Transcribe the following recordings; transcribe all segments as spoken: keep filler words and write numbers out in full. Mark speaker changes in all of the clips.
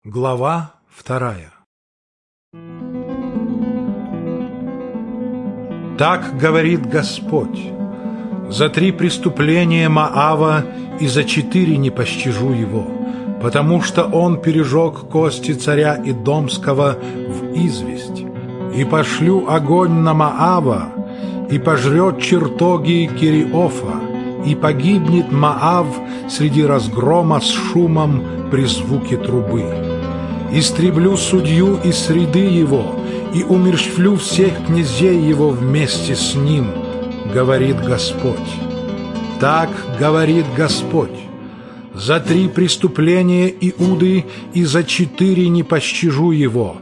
Speaker 1: Глава вторая. Так говорит Господь: за три преступления Моава и за четыре не пощажу его, потому что он пережег кости царя Идомского в известь. И пошлю огонь на Моава, и пожрет чертоги Кириофа, и погибнет Моав среди разгрома с шумом при звуке трубы. Истреблю судью из среды его, и умерщвлю всех князей его вместе с ним, говорит Господь. Так говорит Господь: за три преступления Иуды и за четыре не пощажу его,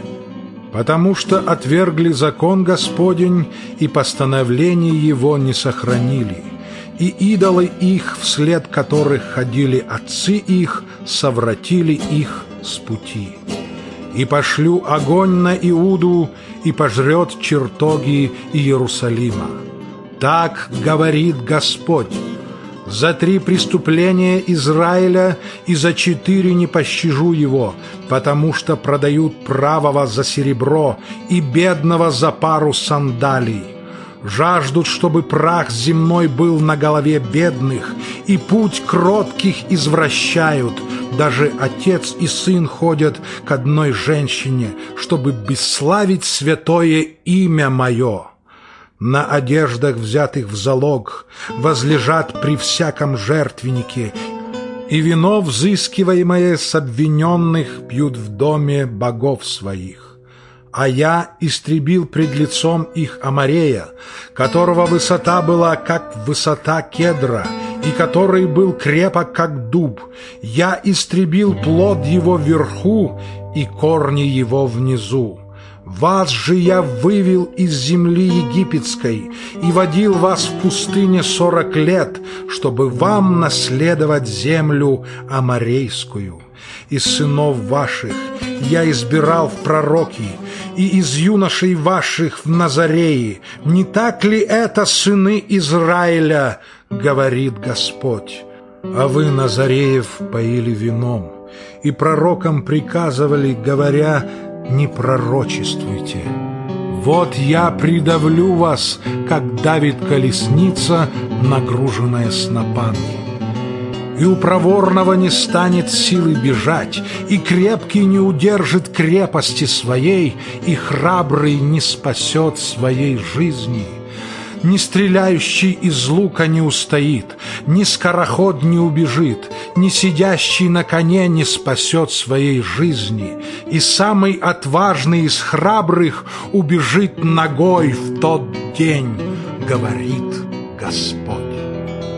Speaker 1: потому что отвергли закон Господень и постановление его не сохранили, и идолы их, вслед которых ходили отцы их, совратили их с пути. И пошлю огонь на Иуду, и пожрет чертоги Иерусалима. Так говорит Господь: за три преступления Израиля и за четыре не пощажу его, потому что продают правого за серебро и бедного за пару сандалий. Жаждут, чтобы прах земной был на голове бедных, и путь кротких извращают. Даже отец и сын ходят к одной женщине, чтобы бесславить святое имя мое. На одеждах, взятых в залог, возлежат при всяком жертвеннике, и вино, взыскиваемое с обвиненных, пьют в доме богов своих. А я истребил пред лицом их Аморея, которого высота была, как высота кедра, и который был крепок, как дуб. Я истребил плод его вверху и корни его внизу. Вас же я вывел из земли египетской и водил вас в пустыне сорок лет, чтобы вам наследовать землю аморейскую. Из сынов ваших я избирал в пророки, и из юношей ваших в Назареи. Не так ли это сыны Израиля, говорит Господь? А вы Назареев поили вином, и пророкам приказывали, говоря: не пророчествуйте. Вот я придавлю вас, как давит колесница, нагруженная снопами. И у проворного не станет силы бежать, и крепкий не удержит крепости своей, и храбрый не спасет своей жизни. Ни стреляющий из лука не устоит, ни скороход не убежит, ни сидящий на коне не спасет своей жизни, и самый отважный из храбрых убежит нагой в тот день, говорит Господь.